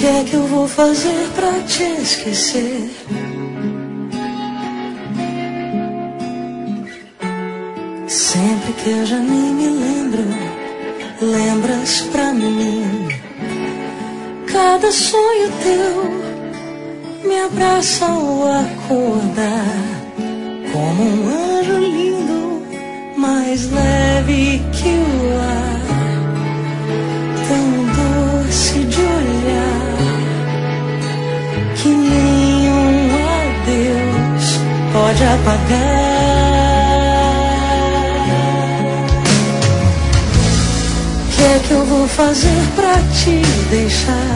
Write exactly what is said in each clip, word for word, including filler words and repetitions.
que é que eu vou fazer pra te esquecer? Sempre que eu já nem me lembro, lembras pra mim. Cada sonho teu me abraça ao acordar, como um anjo lindo, mais leve que o ar, tão doce de olhar, que nenhum adeus pode apagar. O que é que eu vou fazer pra te deixar?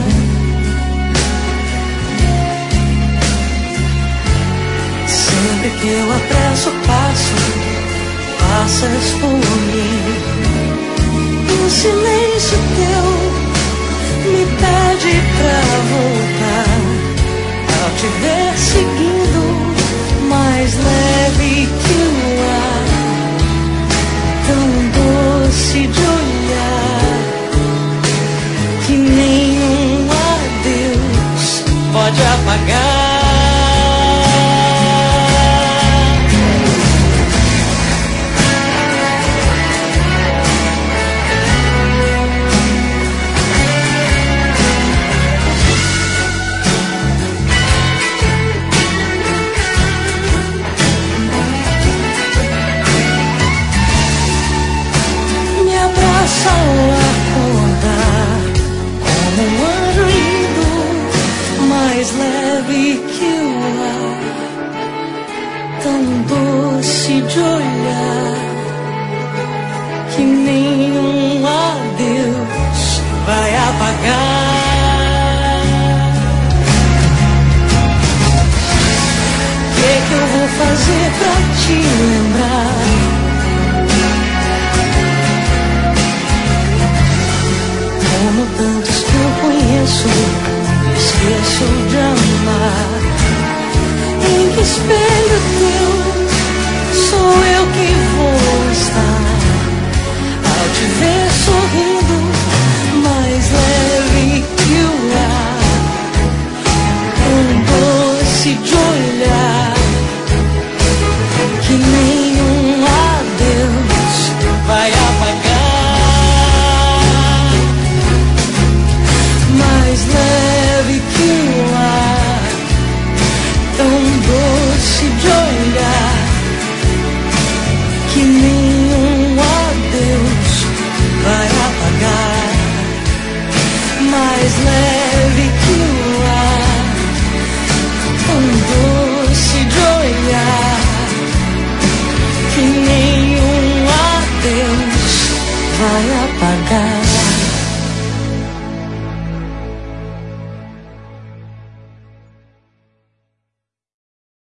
Sempre que eu apresso o passo, passas por mim. O silêncio teu me pede pra voltar. Ao te ver seguindo, mais leve que o ar, tão doce de olhar, que nenhum adeus pode apagar. Ao acordar, como um anjo lindo, mais leve que o ar, tão doce de olhar, que nenhum adeus vai apagar. O que é que eu vou fazer pra te lembrar? Como tantos que eu conheço, esqueço de amar. Em que espelho teu sou eu que vou estar? Ao te ver sorrindo, mais leve que o ar, tão doce de olhar, que nenhum adeus vai apagar. Mais leve que o ar, tão doce de olhar, que nenhum adeus vai apagar. Mais leve que o ar, tão doce de olhar, que nenhum adeus vai apagar.